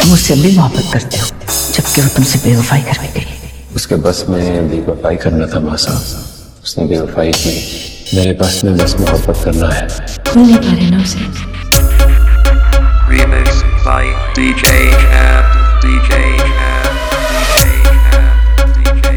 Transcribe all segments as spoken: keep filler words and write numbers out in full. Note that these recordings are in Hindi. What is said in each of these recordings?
मुझसे भी मोहब्बत करते हो जबकि वो तुमसे बेवफाई करके गई। उसके बस में बेवफाई करना था मासा, उसने बेवफाई की। मेरे बस में बस मोहब्बत करना है। भूल नहीं पा रहे ना उसे। Remix by D J Ab, D J Ab, D J Ab, D J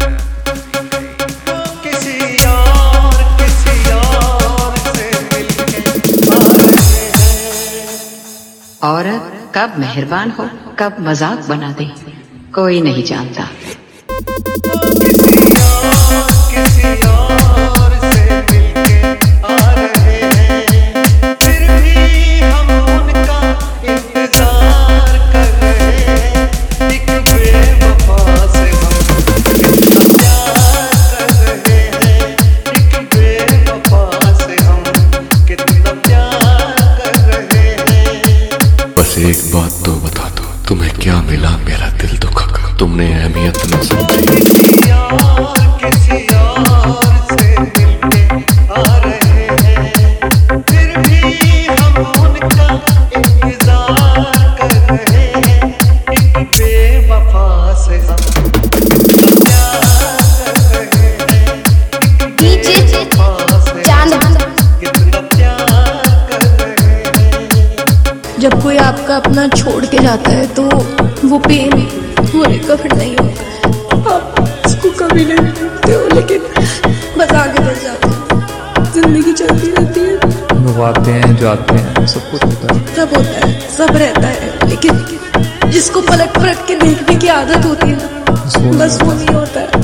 Ab. किसी और किसी और से मिलके आ रहे हैं। औरत कब मेहरबान हो कब मजाक बना दे कोई नहीं जानता। किसी और किसी और से मिलके आ रहे हैं, फिर भी हम उनका इंतजार कर रहे हैं। एक बेवफा से हम कितना प्यार कर रहे हैं, एक बेवफा से हम कितना प्यार कर रहे हैं। बस एक बात तो बता दो, तुम्हें क्या मिला मेरा दिल दुखा कर, तुमने अहमियत न समझी। किसी और किसी और से मिलके आ रहे हैं, फिर भी हम उनका इंतजार कर रहे हैं। एक बेवफा से हम कितना प्यार कर रहे हैं, एक बेवफा से हम कितना प्यार कर रहे हैं। जब कोई आपका अपना छोड़ के जाता है तो वो पेन वो रिकवर नहीं होता। आप उसको कभी नहीं देखते हो लेकिन बस आगे बढ़ जाते हो। जिंदगी चलती रहती है, लोग आते हैं जाते हैं, सब कुछ होता है। सब होता है सब रहता है, लेकिन जिसको पलट पलट के देखने की आदत होती है ना बस वो नहीं होता है।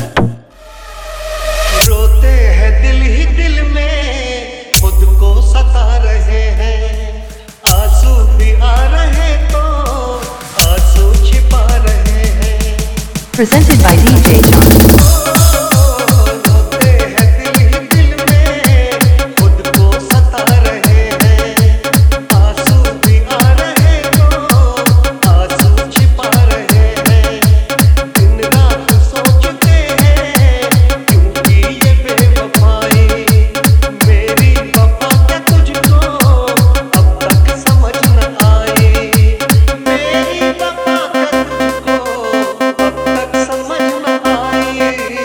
रोते हैं दिल ही दिल में, खुद को सता रहे हैं। आंसू भी आ रहे तो आंसू छिपा रहे हैं। Presented by D J John. रोते हैं दिल ही दिल में, खुद को सता रहे हैं। आंसू भी आ रहे तो आंसू छिपा रहे हैं। दिन रात सोचते हैं क्योंकि ये बेवफाई, मेरी वफा क्या तुझको अब तक समझ न आई। मेरी वफा क्या तुझको अब तक समझ न आई।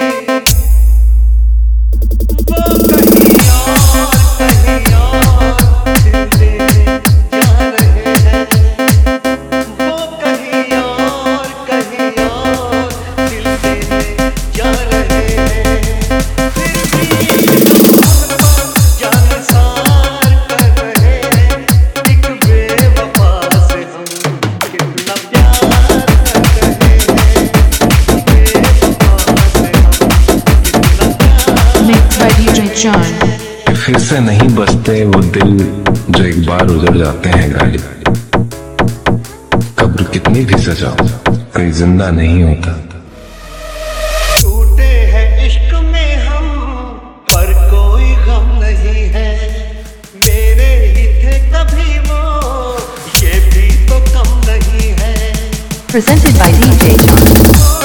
वो कहीं और कहीं और दिल देने जा रहे हैं। वो कहीं और कहीं और दिल देने जा रहे हैं। फिर भी हम उन पर जानिसार कर रहे हैं। एक बेवफा से हम कितना प्यार कर रहे हैं। एक बेवफा से हम कितना प्यार। Mixed by D J John. कि फिर से नहीं बसते वो दिल जो एक बार उजड़ जाते हैं गाड़ी। कब्र कितनी भी सजाओ कोई जिंदा नहीं होता। टूटे हैं इश्क में हम पर कोई गम नहीं है। मेरे ही थे कभी वो, ये भी तो कम नहीं है। Presented by D J John.